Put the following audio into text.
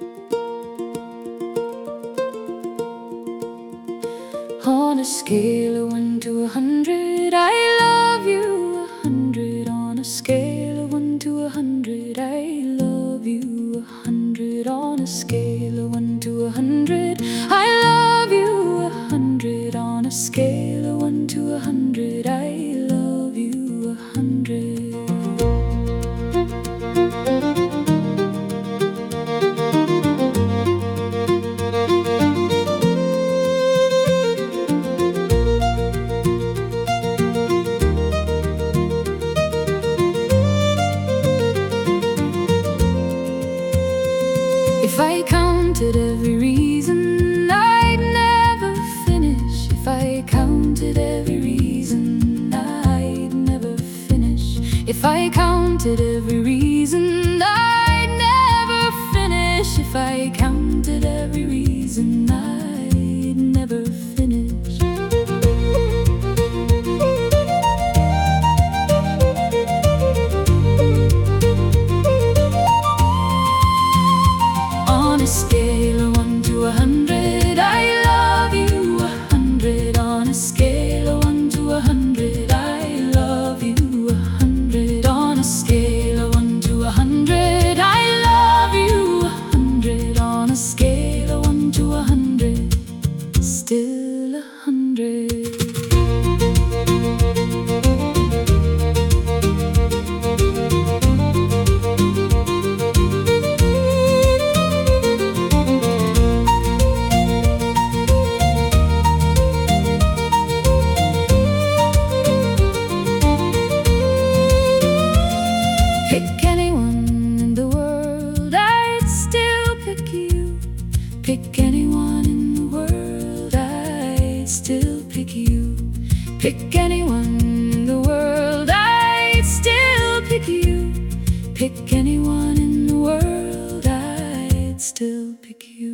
On a scale of 1 to 100, I love you 100. On a scale of 1 to 100, I love you 100. On a scale of 1 to 100, I love you 100. On a scale of 1 to 100, I love you 100. If I counted every reason, I'd never finish. If I counted every reason, I'd never finish. If I counted every reason, I'd never finish. If I counted every reason, I'd never finish. On a scale of 1 to 100, I love you 100. On a scale of 1 to 100, I love you 100. On a scale of 1 to 100, I love you 100. On a scale of 1 to 100, still 100. Pick anyone in the world, I'd still pick you. Pick anyone in the world, I'd still pick you. Pick anyone in the world, I'd still pick you. Pick anyone in the world, I'd still pick you.